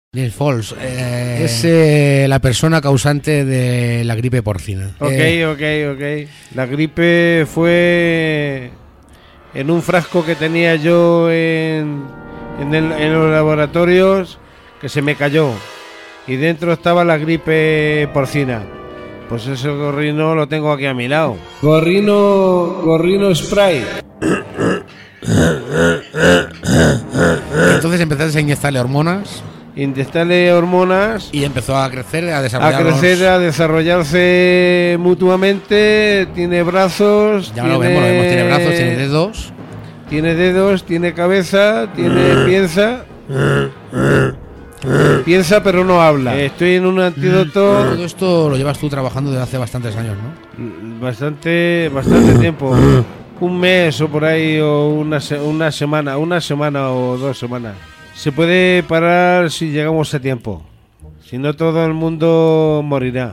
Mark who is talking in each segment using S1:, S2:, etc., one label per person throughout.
S1: Neil Fox es la persona causante de la gripe porcina.
S2: Ok. La gripe fue en un frasco que tenía yo en los laboratorios, que se me cayó. Y dentro estaba la gripe porcina. Pues ese gorrino lo tengo aquí a mi lado. Gorrino spray.
S1: Entonces empezaste a inyectarle hormonas.
S2: Y
S1: empezó a crecer, a
S2: desarrollarse mutuamente. Tiene brazos.
S1: Ya lo vemos, tiene brazos, tiene dedos.
S2: Tiene dedos, tiene cabeza, piensa pero no habla. Estoy en un antídoto.
S1: Todo esto lo llevas tú trabajando desde hace bastantes años, ¿no?
S2: Bastante tiempo. Un mes o por ahí, o una semana o 2 semanas. Se puede parar si llegamos a tiempo. Si no, todo el mundo morirá.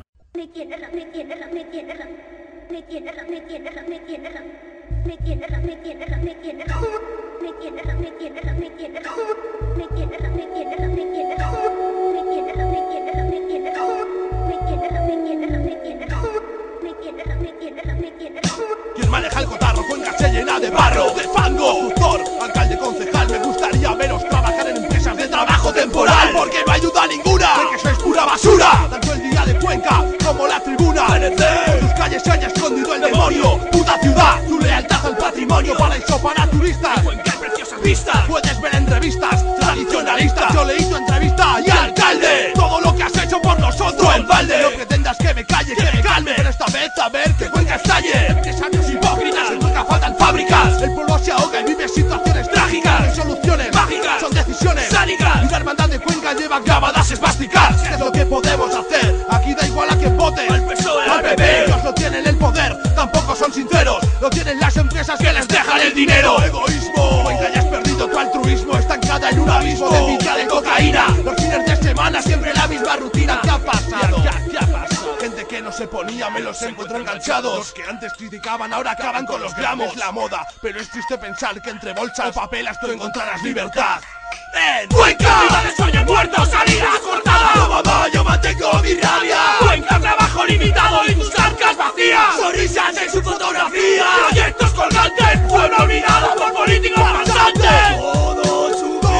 S3: Quien maneja el cotarro, Cuenca se llena de barro, de fango. Tutor, alcalde, concejal, me gustaría veros trabajar en empresas de trabajo temporal, porque no ayuda ninguna, porque sois pura basura. Tanto el día de Cuenca como la tribuna. En tus calles se haya escondido el demonio. Puta ciudad, tu lealtad al patrimonio, paraíso para turistas. Cuenca hay preciosas vistas, puedes ver entrevistas tradicionalistas. Yo leí tu entrevista y alcalde, todo lo que has hecho por nosotros en balde. No pretendas que me calle, que me calme, pero esta vez a ver que Cuenca estalle. Empresarios hipócritas, en Cuenca faltan fábricas. El pueblo se ahoga y vive situaciones trágicas. No hay soluciones mágicas, son decisiones sánicas. Y la hermandad de Cuenca lleva grabadas esvásticas. ¿Qué es lo que podemos hacer? Aquí da igual a quien vote, al PSOE, al PP. Ellos no tienen el poder, tampoco son sinceros. Lo tienen las empresas que les dejan el dinero. Egoísmo, Cuenca ya has perdido tu altruismo, estancada en un abismo de vicia de cocaína. Los fines de semana siempre la misma rutina. ¿Qué ha pasado? ¿Qué ha pasado? Gente que no se ponía, me los encuentro enganchados. Los que antes criticaban ahora acaban con los gramos. Es la moda, pero es triste pensar que entre bolsas, papelas tú encontrarás libertad. ¡En Cuenca! ¡Vida de sueños muertos, salida cortada! ¡No, mamá, yo mantengo mi rabia! ¡Cuenca, trabajo limitado y tus arcas vacías! ¡Sonrisas en su fotografía! ¡Proyectos colgantes! ¡Pueblo olvidado por políticos pasantes! ¡Todos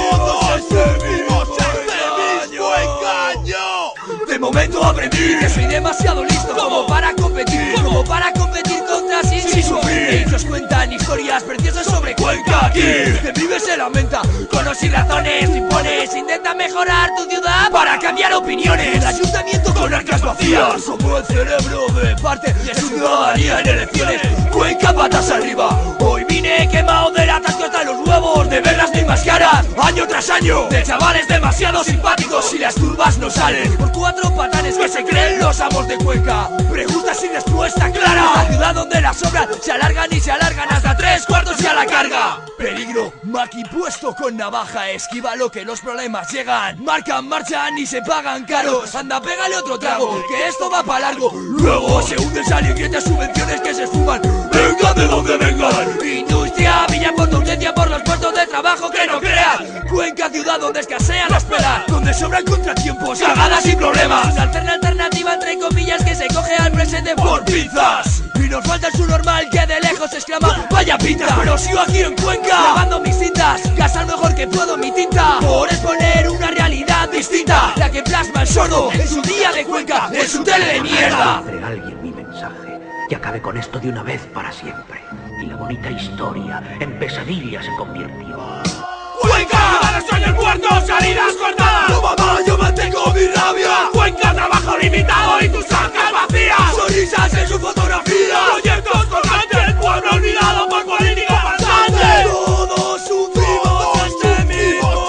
S3: vivimos este mismo engaño! De momento aprendí que soy demasiado listo como para competir contra sí sin sufrir. Ellos cuentan historias preciosas sobre Cuenca. Aquí que vive se lamenta, con y razones impones, intenta mejorar tu ciudad para cambiar opiniones. El ayuntamiento con arcas vacías, como el cerebro de parte de su ciudadanía en elecciones. Cuenca patas arriba, hoy vine quemado del atasco hasta los huevos de ver las mismas caras, año tras año, de chavales demasiado simpáticos y las turbas no salen por 4 patanes que se creen los amos de Cuenca. Pregunta sin respuesta clara, la ciudad donde las obras se alargan y se alargan hasta 3/4 y a la carga. Peligro, maqui puesto con navaja, esquiva lo que los problemas llegan. Marcan, marchan y se pagan caros. Anda, pégale otro trago, que esto va para largo. Luego se hunden salientes subvenciones que se esfuman, vengan de donde vengan. Industria, villa por tu ausencia, por los puestos de trabajo que no creas. Cuenca, ciudad donde escasean las pelas, donde sobran contratiempos, cagadas y problemas. Una alternativa entre comillas que se coge al presente por pinzas. Y nos falta el subnormal que de lejos exclama vaya pinta. Pero sigo aquí en Cuenca, grabando mis cintas, gastar mejor que puedo mi tinta, por exponer una realidad distinta, la que plasma el sordo en su día de Cuenca, en su tele de mierda.
S4: Entre alguien mi mensaje y acabe con esto de una vez para siempre. Y la bonita historia en pesadilla se convirtió.
S3: ¡Cuenca! ¡Ciudad de sueños muertos, salidas cortadas! ¡No, mamá, yo mantengo mi rabia! ¡Cuenca, trabajo limitado y tus arcas vacías! ¡Sonrisas en su fotografía! ¡Proyectos colgantes! ¡Pueblo olvidado por políticos pasantes! ¡Todos sufrimos este mismo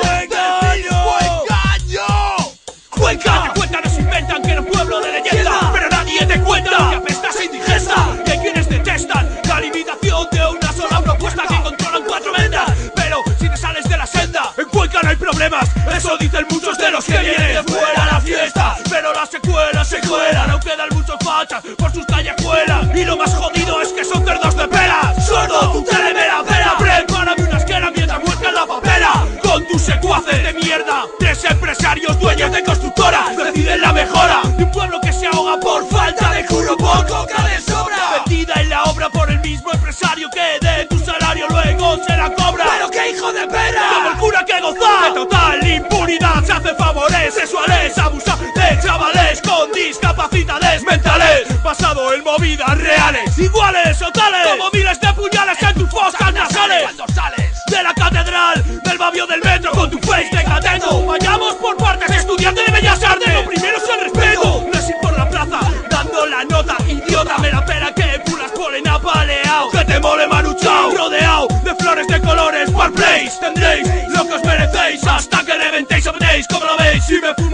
S3: engaño! ¡Cuenca! Que Cuenca nos inventan que era un pueblo de leyenda, pero nadie te cuenta que apestas e indigesta, y hay quienes detestan la limitación de una sola propuesta que controlan 4 vendas. Pero si te sales de la senda, en Cuenca no hay problemas, eso dicen muchos de los que vienen de fuera a la fiesta. Pero las secuelas se cuelan, aunque quedan muchos fachas por sus callejuelas. Y lo más jodido es que son cerdos de pera. Sordo, tu tele me la pera. Prepárame una esquela mientras muestras la papera con tus secuaces de mierda. Tres empresarios dueños de constructoras deciden la mejora de un pueblo que se ahoga por falta de curro, por coca de sobra. Metida en la obra por el mismo empresario que de tu salario luego se la cobra. Pero qué hijo de perra, como el cura que goza de total impunidad. Se hace favores sexuales, abusa de chavales con discapacidades mentales, basado en movidas reales, iguales o tales como miles de puñales en tus fosas nasales. Cuando sales de la catedral, del babio del metro con tu face de catendo. Vayamos por partes, estudiante de Bellas Artes. Lo primero es el respeto, no es ir por la plaza dando la nota. Idiota, me la pena que puras polen apaleao. Que te mole manuchao, rodeado de flores de colores. Par place, tendréis lo que os merecéis hasta que reventéis, apretéis, como lo veis. Si me